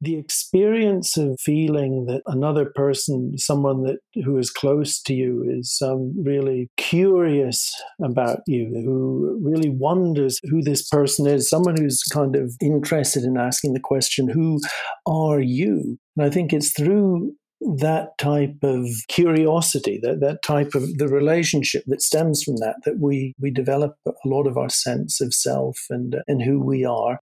the experience of feeling that another person, someone who is close to you, is really curious about you, who really wonders who this person is, someone who's kind of interested in asking the question, who are you? And I think it's through that type of curiosity, that type of the relationship that stems from that we develop a lot of our sense of self and who we are.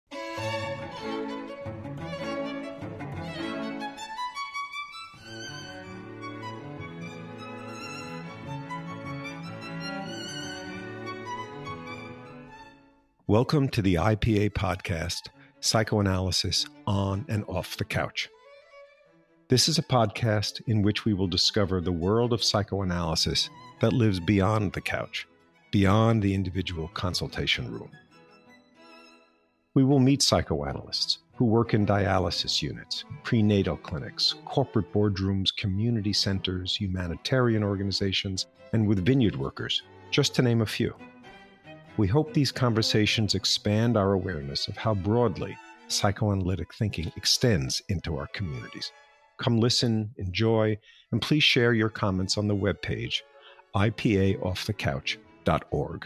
Welcome to the IPA podcast, Psychoanalysis on and Off the Couch. This is a podcast in which we will discover the world of psychoanalysis that lives beyond the couch, beyond the individual consultation room. We will meet psychoanalysts who work in dialysis units, prenatal clinics, corporate boardrooms, community centers, humanitarian organizations, and with vineyard workers, just to name a few. We hope these conversations expand our awareness of how broadly psychoanalytic thinking extends into our communities. Come listen, enjoy, and please share your comments on the webpage, ipaoffthecouch.org.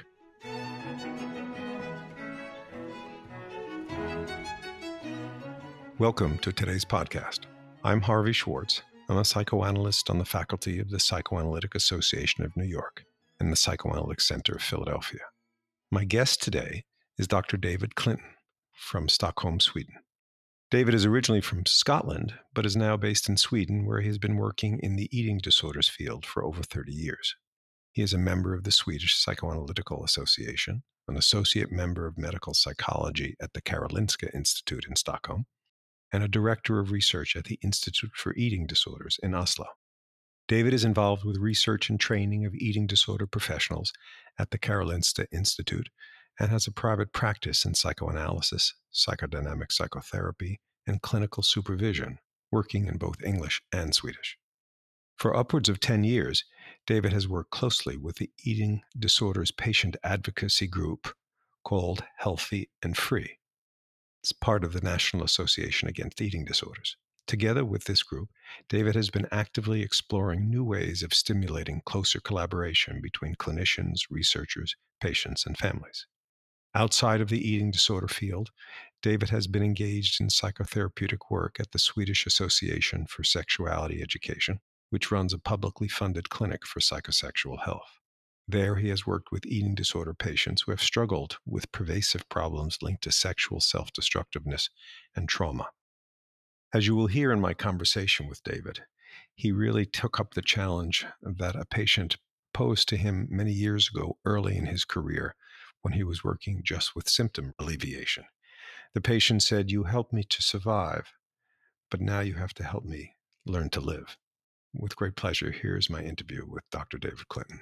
Welcome to today's podcast. I'm Harvey Schwartz. I'm a psychoanalyst on the faculty of the Psychoanalytic Association of New York and the Psychoanalytic Center of Philadelphia. My guest today is Dr. David Clinton from Stockholm, Sweden. David is originally from Scotland, but is now based in Sweden, where he has been working in the eating disorders field for over 30 years. He is a member of the Swedish Psychoanalytical Association, an associate member of medical psychology at the Karolinska Institute in Stockholm, and a director of research at the Institute for Eating Disorders in Oslo. David is involved with research and training of eating disorder professionals at the Karolinska Institute and has a private practice in psychoanalysis, psychodynamic psychotherapy, and clinical supervision, working in both English and Swedish. For upwards of 10 years, David has worked closely with the eating disorders patient advocacy group called Healthy and Free. It's part of the National Association Against Eating Disorders. Together with this group, David has been actively exploring new ways of stimulating closer collaboration between clinicians, researchers, patients, and families. Outside of the eating disorder field, David has been engaged in psychotherapeutic work at the Swedish Association for Sexuality Education, which runs a publicly funded clinic for psychosexual health. There, he has worked with eating disorder patients who have struggled with pervasive problems linked to sexual self-destructiveness and trauma. As you will hear in my conversation with David, he really took up the challenge that a patient posed to him many years ago early in his career when he was working just with symptom alleviation. The patient said, "You helped me to survive, but now you have to help me learn to live." With great pleasure, here's my interview with Dr. David Clinton.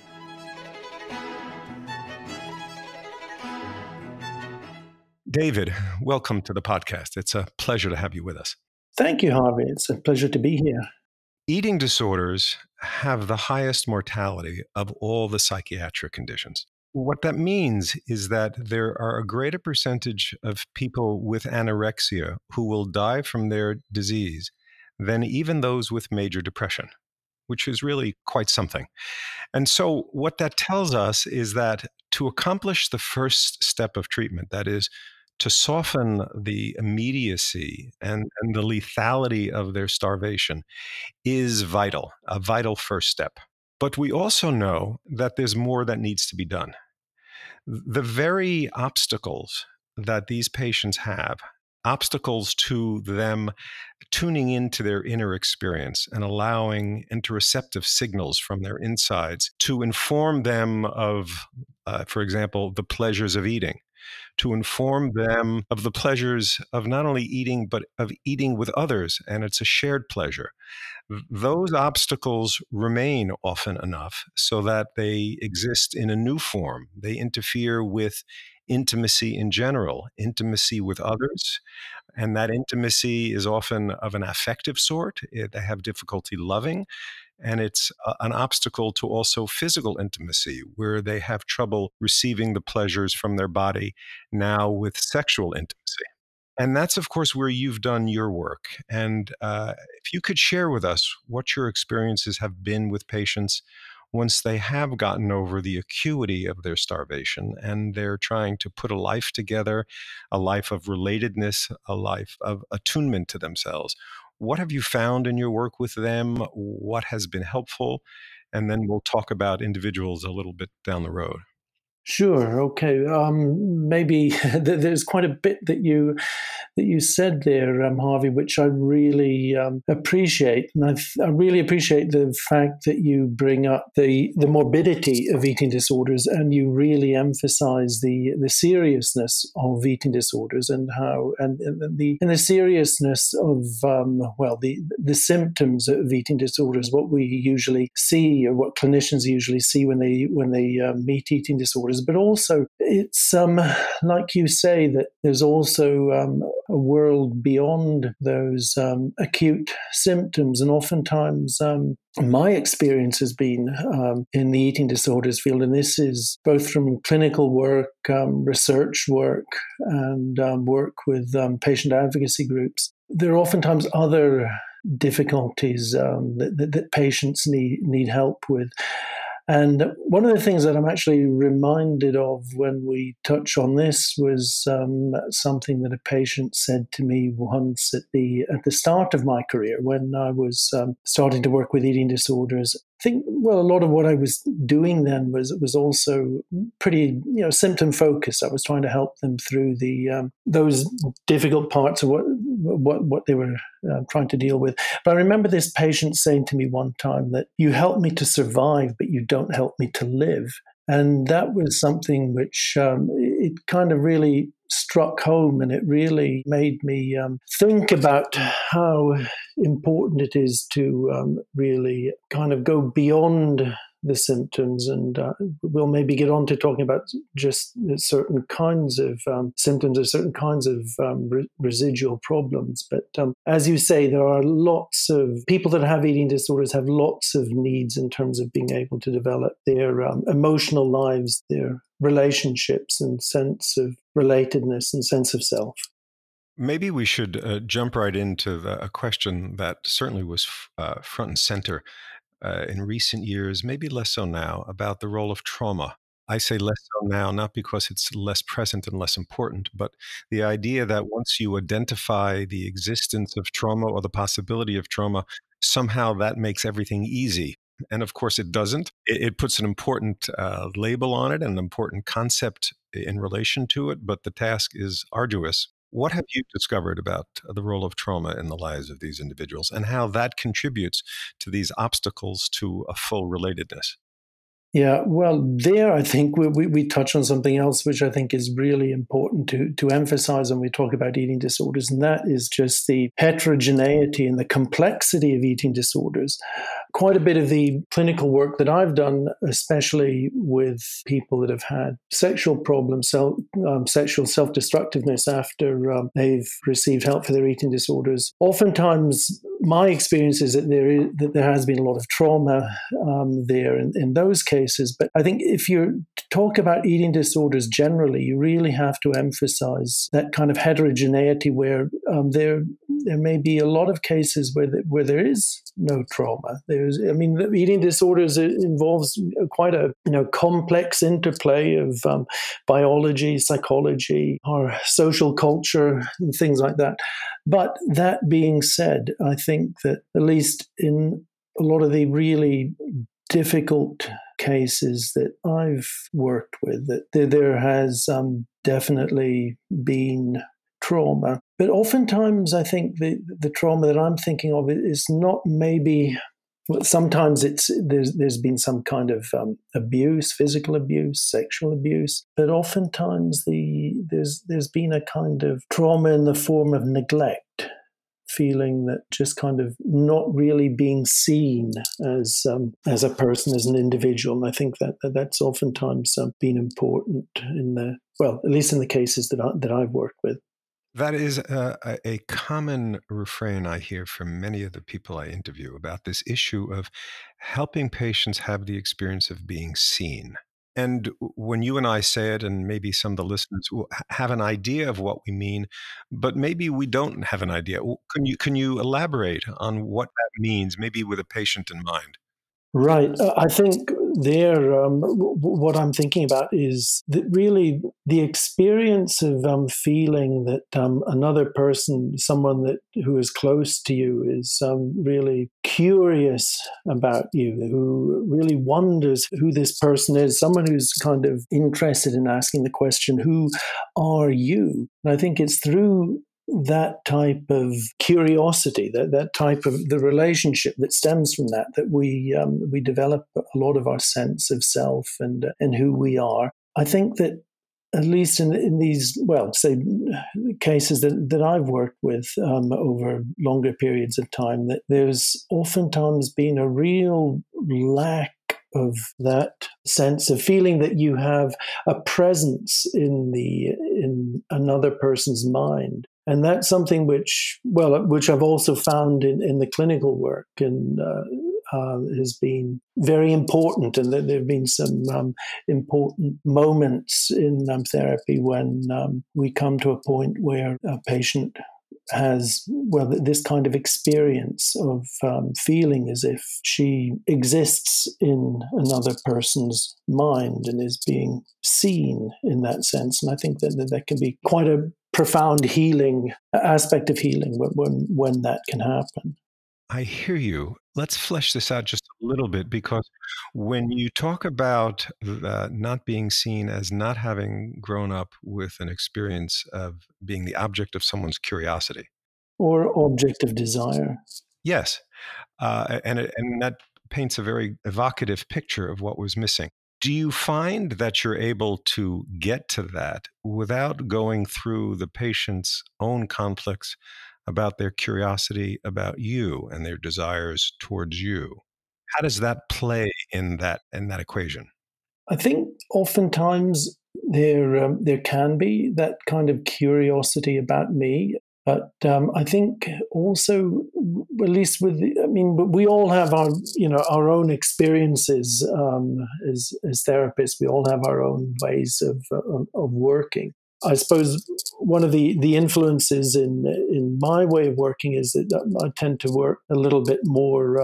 David, welcome to the podcast. It's a pleasure to have you with us. Thank you, Harvey. It's a pleasure to be here. Eating disorders have the highest mortality of all the psychiatric conditions. What that means is that there are a greater percentage of people with anorexia who will die from their disease than even those with major depression, which is really quite something. And so what that tells us is that to accomplish the first step of treatment, that is, to soften the immediacy and the lethality of their starvation, is vital, a vital first step. But we also know that there's more that needs to be done. The very obstacles that these patients have, obstacles to them tuning into their inner experience and allowing interoceptive signals from their insides to inform them of, for example, the pleasures of eating, to inform them of the pleasures of not only eating, but of eating with others, and it's a shared pleasure. Those obstacles remain often enough so that they exist in a new form. They interfere with intimacy in general, intimacy with others, and that intimacy is often of an affective sort. They have difficulty loving, and it's an obstacle to also physical intimacy, where they have trouble receiving the pleasures from their body now with sexual intimacy. And that's, of course, where you've done your work. And if you could share with us what your experiences have been with patients once they have gotten over the acuity of their starvation and they're trying to put a life together, a life of relatedness, a life of attunement to themselves. What have you found in your work with them? What has been helpful? And then we'll talk about individuals a little bit down the road. Sure. Okay. Maybe there's quite a bit that you said there, Harvey, which I really appreciate, and I really appreciate the fact that you bring up the morbidity of eating disorders, and you really emphasize the seriousness of eating disorders and how and the seriousness of the symptoms of eating disorders, what we usually see or what clinicians usually see when they meet eating disorders. But also, it's like you say, that there's also a world beyond those acute symptoms. And oftentimes, my experience has been in the eating disorders field, and this is both from clinical work, research work, and work with patient advocacy groups. There are oftentimes other difficulties that patients need help with. And one of the things that I'm actually reminded of when we touch on this was something that a patient said to me once at the start of my career when I was starting to work with eating disorders. I think, well, a lot of what I was doing then was also pretty, symptom focused. I was trying to help them through those difficult parts of what they were trying to deal with. But I remember this patient saying to me one time that you help me to survive, but you don't help me to live. And that was something which it kind of really struck home, and it really made me think about how important it is to really kind of go beyond the symptoms. And we'll maybe get on to talking about just certain kinds of symptoms or certain kinds of residual problems. But as you say, there are lots of people that have eating disorders have lots of needs in terms of being able to develop their emotional lives, their relationships and sense of relatedness and sense of self. Maybe we should jump right into a question that certainly was front and center in recent years, maybe less so now, about the role of trauma. I say less so now, not because it's less present and less important, but the idea that once you identify the existence of trauma or the possibility of trauma, somehow that makes everything easy. And of course, it doesn't. It puts an important label on it and an important concept in relation to it, but the task is arduous. What have you discovered about the role of trauma in the lives of these individuals and how that contributes to these obstacles to a full relatedness? Yeah, well, there I think we touch on something else which I think is really important to emphasize when we talk about eating disorders, and that is just the heterogeneity and the complexity of eating disorders. Quite a bit of the clinical work that I've done, especially with people that have had sexual problems, sexual self-destructiveness after they've received help for their eating disorders, oftentimes my experience is that there has been a lot of trauma there in those cases. But I think if you talk about eating disorders generally, you really have to emphasize that kind of heterogeneity where there may be a lot of cases where there is no trauma. The eating disorders involves quite a complex interplay of biology, psychology, or social culture, and things like that. But that being said, I think that at least in a lot of the really difficult cases that I've worked with, that there has definitely been trauma. But oftentimes, I think the trauma that I'm thinking of is not maybe. Well, sometimes there's been some kind of abuse, physical abuse, sexual abuse, but oftentimes there's been a kind of trauma in the form of neglect, feeling that just kind of not really being seen as a person, as an individual. And I think that's oftentimes been important at least in the cases that I've worked with. That is a common refrain I hear from many of the people I interview about this issue of helping patients have the experience of being seen. And when you and I say it, and maybe some of the listeners will have an idea of what we mean, but maybe we don't have an idea. Can you elaborate on what that means, maybe with a patient in mind? Right. I think there, what I'm thinking about is that really the experience of feeling that another person, someone that who is close to you, is really curious about you, who really wonders who this person is, someone who's kind of interested in asking the question, "Who are you?" And I think it's through that type of curiosity, that type of the relationship that stems from that we develop a lot of our sense of self and who we are. I think that at least in these, well, say cases that I've worked with over longer periods of time, that there's oftentimes been a real lack of that sense of feeling that you have a presence in another person's mind. And that's something which I've also found in the clinical work and has been very important. And there have been some important moments in therapy when we come to a point where a patient has, well, this kind of experience of feeling as if she exists in another person's mind and is being seen in that sense. And I think that can be quite a profound healing aspect of healing when that can happen. I hear you. Let's flesh this out just a little bit, because when you talk about not being seen as not having grown up with an experience of being the object of someone's curiosity. Or object of desire. Yes. And that paints a very evocative picture of what was missing. Do you find that you're able to get to that without going through the patient's own conflicts about their curiosity about you and their desires towards you? How does that play in that equation? I think oftentimes there can be that kind of curiosity about me, but I think also, at least I mean, we all have our our own experiences as therapists. We all have our own ways of working. I suppose one of the influences in my way of working is that I tend to work a little bit more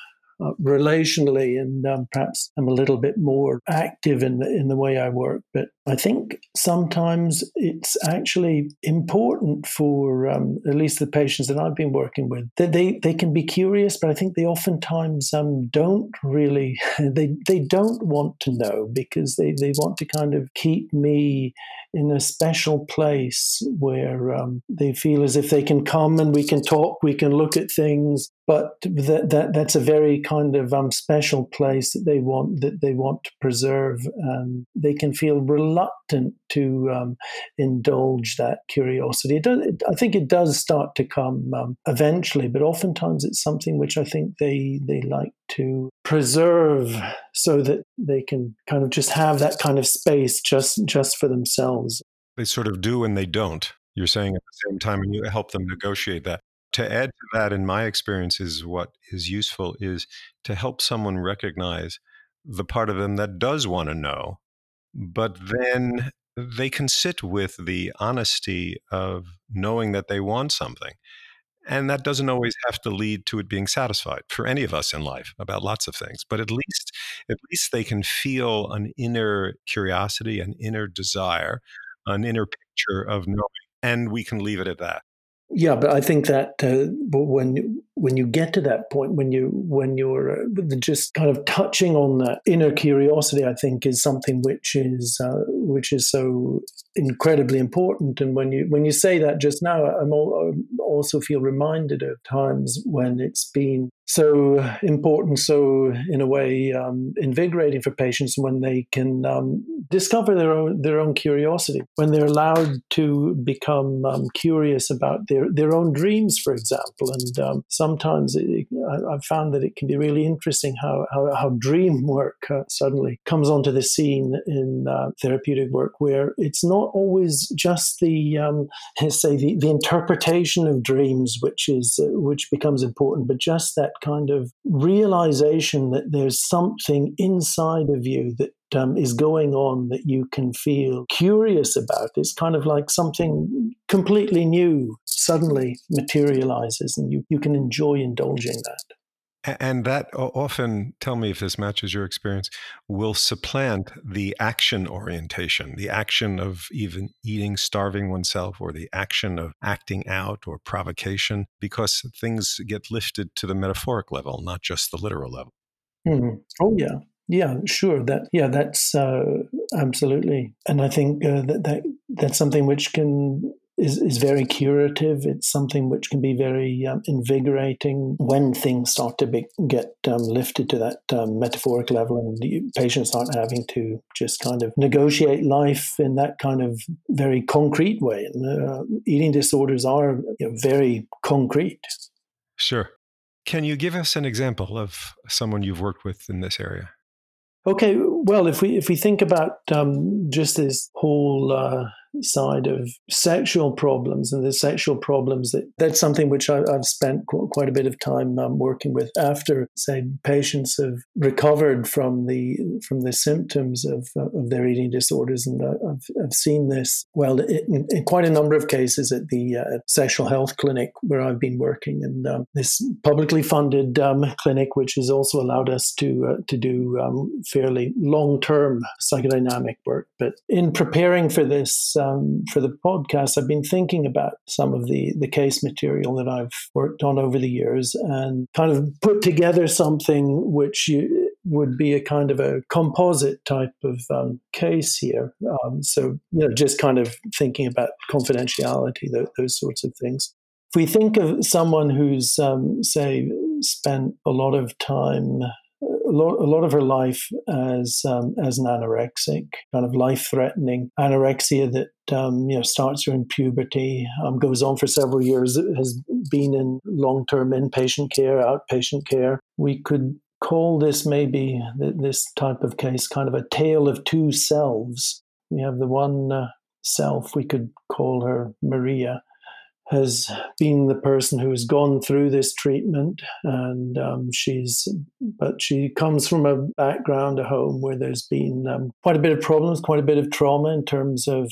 relationally, and perhaps I'm a little bit more active in the way I work. But I think sometimes it's actually important for at least the patients that I've been working with that they can be curious, but I think they oftentimes don't really they don't want to know because they want to kind of keep me in a special place where they feel as if they can come and we can talk, we can look at things, but that's a very kind of special place that they want to preserve, and they can feel reluctant to indulge that curiosity. I think it does start to come eventually, but oftentimes it's something which I think they like to preserve so that they can kind of just have that kind of space just for themselves. They sort of do and they don't. You're saying at the same time, and you help them negotiate that. To add to that, in my experience, is what is useful is to help someone recognize the part of them that does want to know, but then they can sit with the honesty of knowing that they want something. And that doesn't always have to lead to it being satisfied for any of us in life about lots of things. But at least they can feel an inner curiosity, an inner desire, an inner picture of knowing, and we can leave it at that. Yeah, but I think that when you get to that point, when you're just kind of touching on that inner curiosity, I think is something which is so incredibly important. And when you say that just now, I also feel reminded of times when it's been so important, so in a way invigorating for patients when they can discover their own curiosity, when they're allowed to become curious about their own dreams, for example. And sometimes I've found that it can be really interesting how dream work suddenly comes onto the scene in therapeutic work, where it's not always just the interpretation of dreams which becomes important, but just that kind of realization that there's something inside of you that is going on that you can feel curious about. It's kind of like something completely new suddenly materializes, and you can enjoy indulging that. And that often, tell me if this matches your experience, will supplant the action orientation, the action of even eating, starving oneself, or the action of acting out or provocation, because things get lifted to the metaphoric level, not just the literal level. Oh, yeah. Yeah, sure. That's absolutely. And I think that's something which is very curative. It's something which can be very invigorating when things start to get lifted to that metaphoric level, and the patients aren't having to just kind of negotiate life in that kind of very concrete way. And eating disorders are very concrete. Sure. Can you give us an example of someone you've worked with in this area? Okay, well, if we think about just this whole side of sexual problems and the sexual problems, that's something which I've spent quite a bit of time working with after, say, patients have recovered from the symptoms of their eating disorders, and I've seen this in quite a number of cases at the sexual health clinic where I've been working, and this publicly funded clinic, which has also allowed us to do fairly long-term psychodynamic work. But in preparing for this, for the podcast, I've been thinking about some of the case material that I've worked on over the years and kind of put together something which would be a kind of a composite type of case here. Just kind of thinking about confidentiality, those sorts of things. If we think of someone who's, say, spent a lot of time, a lot of her life as an anorexic, kind of life-threatening anorexia that starts during puberty, goes on for several years, has been in long-term inpatient care, outpatient care. We could call this maybe this type of case kind of a tale of two selves. We have the one self, we could call her Maria, has been the person who has gone through this treatment, and she comes from a background, a home where there's been quite a bit of problems, quite a bit of trauma in terms of,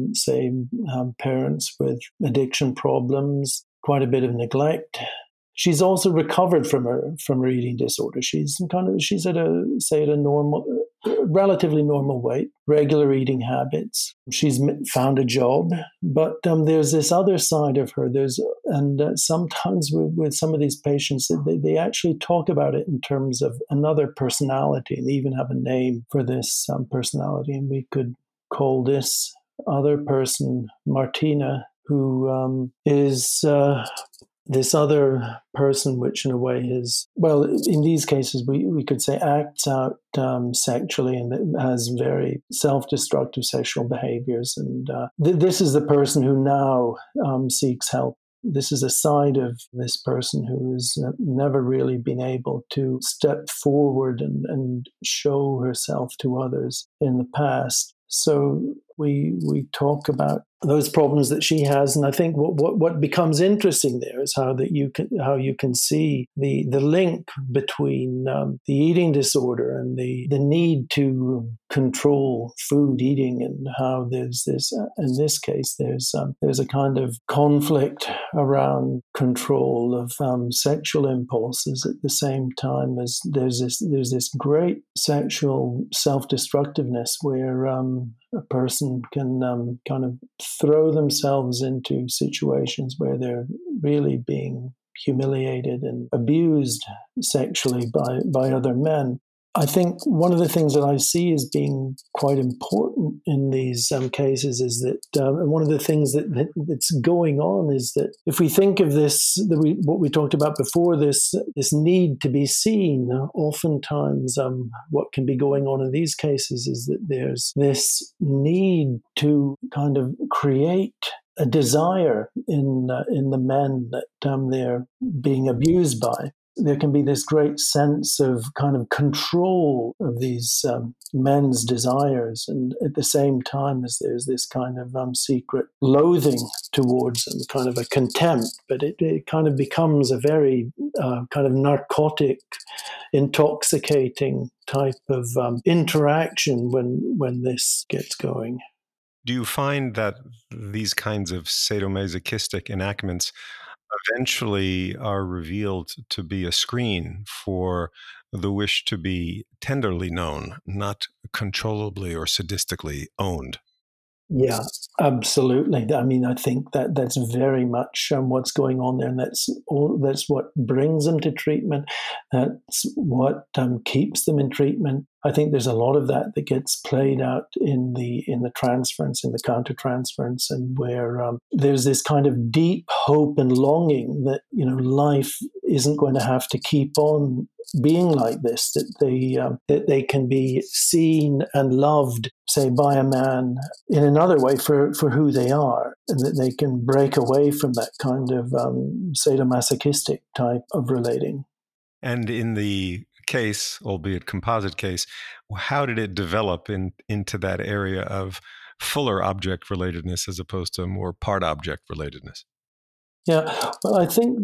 parents with addiction problems, quite a bit of neglect. She's also recovered from her eating disorder. She's at a relatively normal weight, regular eating habits. She's found a job, but there's this other side of her. Sometimes with some of these patients, they actually talk about it in terms of another personality, and they even have a name for this personality. And we could call this other person Martina, who is this other person, which in a way is, well, in these cases, we could say acts out sexually and has very self-destructive sexual behaviors. And this is the person who now seeks help. This is a side of this person who has never really been able to step forward and show herself to others in the past. So we talk about those problems that she has, and I think what becomes interesting there is how you can see the link between the eating disorder and the need to control food eating, and how there's this in this case there's a kind of conflict around control of sexual impulses at the same time as there's this great sexual self-destructiveness where a person can kind of throw themselves into situations where they're really being humiliated and abused sexually by other men. I think one of the things that I see as being quite important in these cases is that, and one of the things that's going on is that if we think of this, what we talked about before, this need to be seen, oftentimes what can be going on in these cases is that there's this need to kind of create a desire in the men that they're being abused by. there can be this great sense of kind of control of these men's desires, and at the same time as there's this kind of secret loathing towards them, kind of a contempt, but it kind of becomes a very kind of narcotic, intoxicating type of interaction when this gets going. Do you find that these kinds of sadomasochistic enactments eventually are revealed to be a screen for the wish to be tenderly known, not controllably or sadistically owned? Yeah, absolutely. I mean, I think that that's very much what's going on there, and that's what brings them to treatment. That's what keeps them in treatment. I think there's a lot of that gets played out in the transference, in the countertransference, and where there's this kind of deep hope and longing that life isn't going to have to keep on being like this, that they can be seen and loved, say, by a man in another way for who they are, and that they can break away from that kind of sadomasochistic type of relating. And in the case, albeit composite case, how did it develop into that area of fuller object relatedness as opposed to more part object relatedness? Yeah, well, I think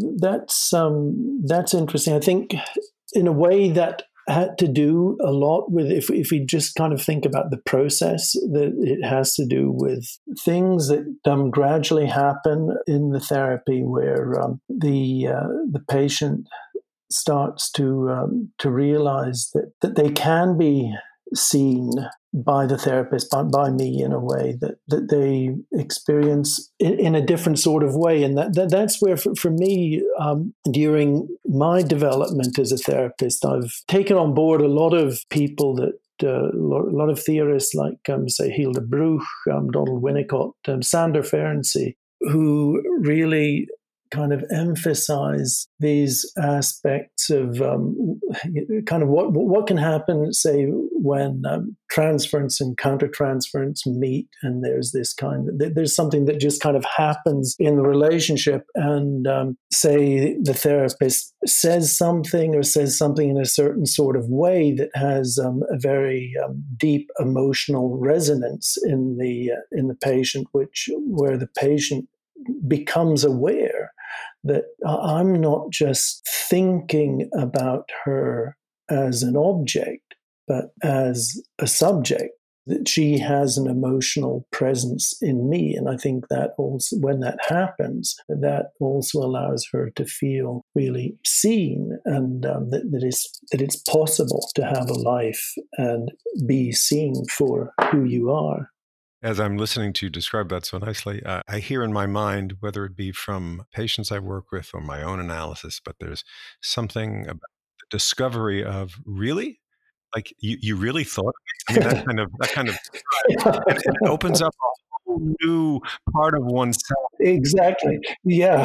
that's interesting. I think in a way that had to do a lot with, if we just kind of think about the process, that it has to do with things that gradually happen in the therapy, where the patient starts to realize that they can be seen by the therapist, by me, in a way that they experience in a different sort of way. And that's where, for me, during my development as a therapist, I've taken on board a lot of people that a lot of theorists like, say, Hilda Bruch, Donald Winnicott, Sander Ferenczi, who really kind of emphasize these aspects of kind of what can happen, say, when transference and countertransference meet, and there's something that just kind of happens in the relationship, and say the therapist says something in a certain sort of way that has a very deep emotional resonance in the patient, where the patient becomes aware that I'm not just thinking about her as an object, but as a subject, that she has an emotional presence in me. And I think that also, when that happens, that also allows her to feel really seen, and that it's possible to have a life and be seen for who you are. As I'm listening to you describe that so nicely, I hear in my mind, whether it be from patients I work with or my own analysis, but there's something about the discovery of, really? Like, you really thought of me? I mean, that kind of and it opens up a whole new part of oneself. Exactly. Yeah.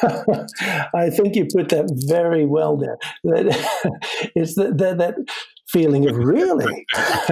I think you put that very well there. That it's that feeling of, really.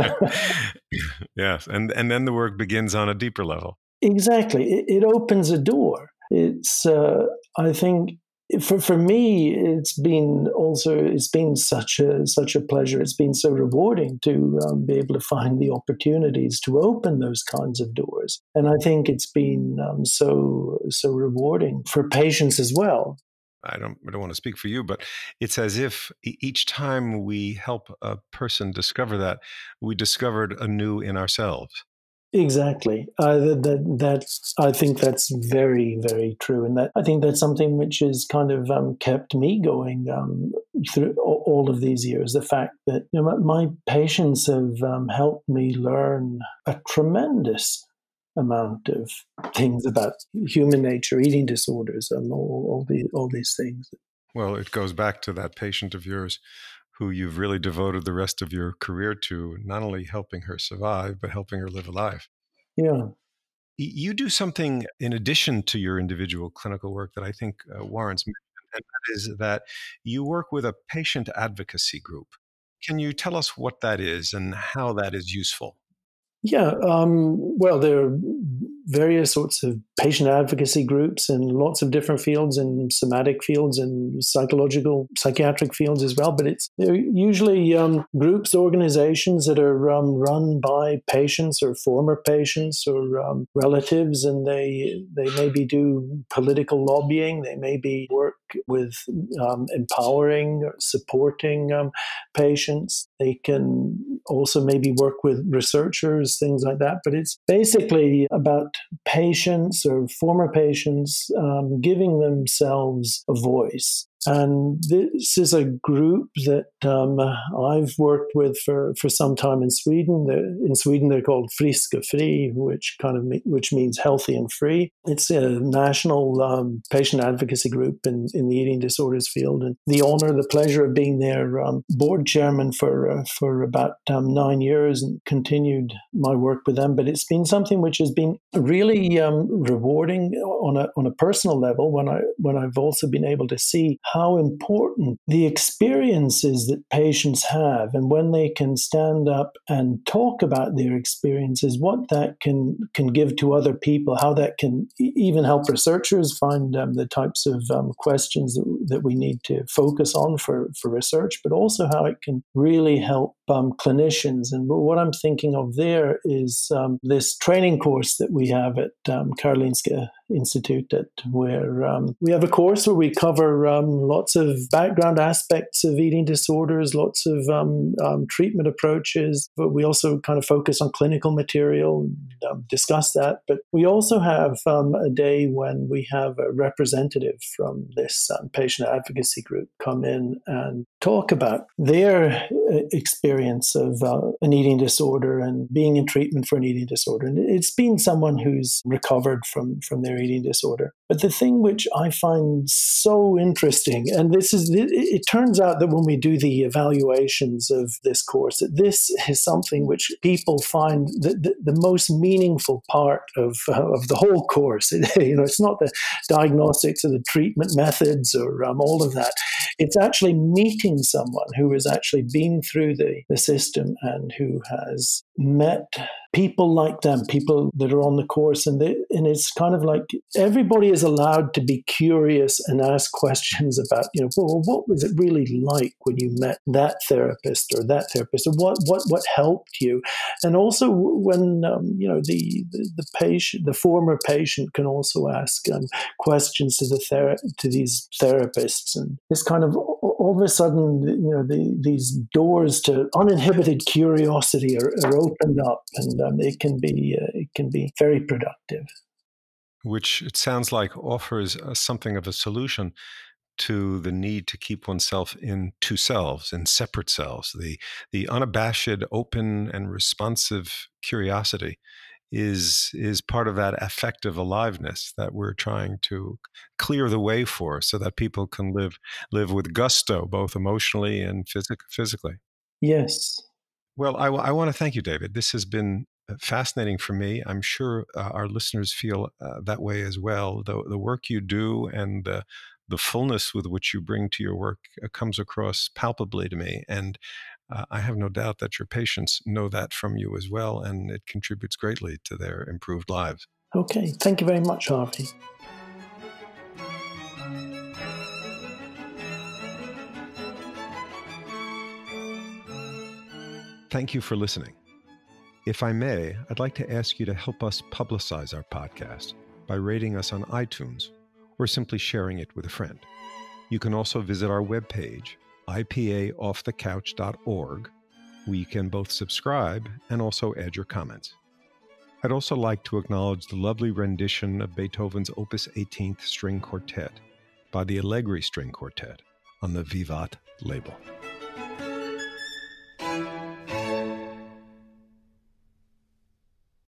Yes, and then the work begins on a deeper level. Exactly. It opens a door. It's I think for me, it's been such a pleasure. It's been so rewarding to be able to find the opportunities to open those kinds of doors, and I think it's been so rewarding for patients as well. I don't want to speak for you, but it's as if each time we help a person discover that, we discovered anew in ourselves. Exactly. I think that's very, very true, and that I think that's something which has kind of kept me going through all of these years. The fact that my patients have helped me learn a tremendous amount of things about human nature, eating disorders, all these things. Well, it goes back to that patient of yours who you've really devoted the rest of your career to, not only helping her survive, but helping her live a life. Yeah. You do something in addition to your individual clinical work that I think warrants mention, and that is that you work with a patient advocacy group. Can you tell us what that is and how that is useful? Yeah, well, various sorts of patient advocacy groups in lots of different fields, in somatic fields and psychological, psychiatric fields as well. But they're usually groups, organizations that are run by patients or former patients or relatives, and they maybe do political lobbying. They maybe work with empowering or supporting patients. They can also maybe work with researchers, things like that. But it's basically about patients or former patients giving themselves a voice. And this is a group that I've worked with for some time in Sweden. In Sweden, they're called Friska Fri, which means healthy and free. It's a national patient advocacy group in the eating disorders field. And the honor, the pleasure of being their board chairman for about 9 years, and continued my work with them. But it's been something which has been really rewarding on a personal level when I've also been able to see how important the experiences that patients have, and when they can stand up and talk about their experiences, what that can give to other people, how that can even help researchers find the types of questions that we need to focus on for research, but also how it can really help clinicians. And what I'm thinking of there is this training course that we have at Karolinska Institute, where we have a course where we cover lots of background aspects of eating disorders, lots of treatment approaches, but we also kind of focus on clinical material and discuss that. But we also have a day when we have a representative from this patient advocacy group come in and talk about their experience of an eating disorder and being in treatment for an eating disorder. And it's been someone who's recovered from their eating disorder. But the thing which I find so interesting, and it turns out that when we do the evaluations of this course, that this is something which people find the most meaningful part of the whole course. It's not the diagnostics or the treatment methods or all of that. It's actually meeting someone who has actually been through the system and who has met people like them, people that are on the course. And it's kind of like everybody is allowed to be curious and ask questions about, well, what was it really like when you met that therapist or that therapist? Or what helped you? And also when, the patient, the former patient can also ask questions to these therapists. And this kind of, all of a sudden, these doors to uninhibited curiosity are opened up, and it can be very productive. Which it sounds like offers something of a solution to the need to keep oneself in two selves, in separate selves. The unabashed, open, and responsive curiosity is part of that affective aliveness that we're trying to clear the way for, so that people can live with gusto, both emotionally and physically. Yes. Well, I want to thank you, David. This has been fascinating for me. I'm sure our listeners feel that way as well. The work you do and the fullness with which you bring to your work comes across palpably to me. And I have no doubt that your patients know that from you as well, and it contributes greatly to their improved lives. Okay. Thank you very much, Harvey. Thank you for listening. If I may, I'd like to ask you to help us publicize our podcast by rating us on iTunes or simply sharing it with a friend. You can also visit our webpage, ipaoffthecouch.org, where you can both subscribe and also add your comments. I'd also like to acknowledge the lovely rendition of Beethoven's Opus 18th String Quartet by the Allegri String Quartet on the Vivat label.